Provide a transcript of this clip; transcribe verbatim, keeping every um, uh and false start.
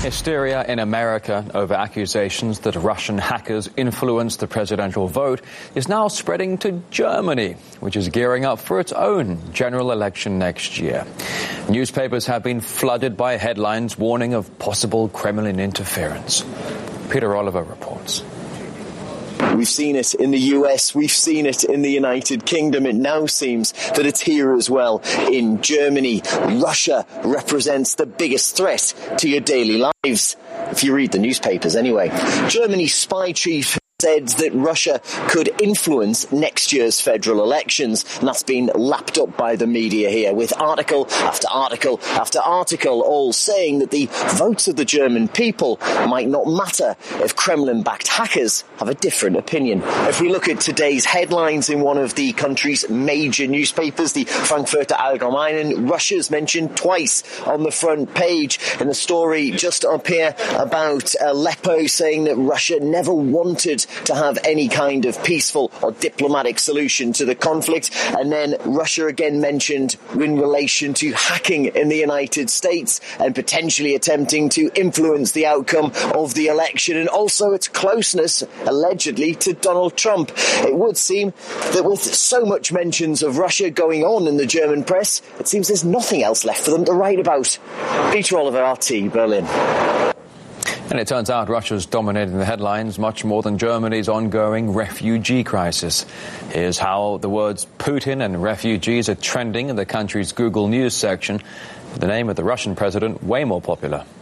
Hysteria in America over accusations that Russian hackers influenced the presidential vote is now spreading to Germany, which is gearing up for its own general election next year. Newspapers have been flooded by headlines warning of possible Kremlin interference. Peter Oliver reports. We've seen it in the U S, we've seen it in the United Kingdom. It now seems that it's here as well in Germany. Russia represents the biggest threat to your daily lives, if you read the newspapers anyway. Germany's spy chief said that Russia could influence next year's federal elections, and that's been lapped up by the media here, with article after article after article all saying that the votes of the German people might not matter if Kremlin-backed hackers have a different opinion. If we look at today's headlines in one of the country's major newspapers, the Frankfurter Allgemeinen, Russia's mentioned twice on the front page. In the story just up here about Aleppo, saying that Russia never wanted to have any kind of peaceful or diplomatic solution to the conflict. And then Russia again mentioned in relation to hacking in the United States and potentially attempting to influence the outcome of the election, and also its closeness, allegedly, to Donald Trump. It would seem that with so much mentions of Russia going on in the German press, it seems there's nothing else left for them to write about. Peter Oliver, R T, Berlin. And it turns out Russia's dominating the headlines much more than Germany's ongoing refugee crisis. Here's how the words Putin and refugees are trending in the country's Google News section. The name of the Russian president way more popular.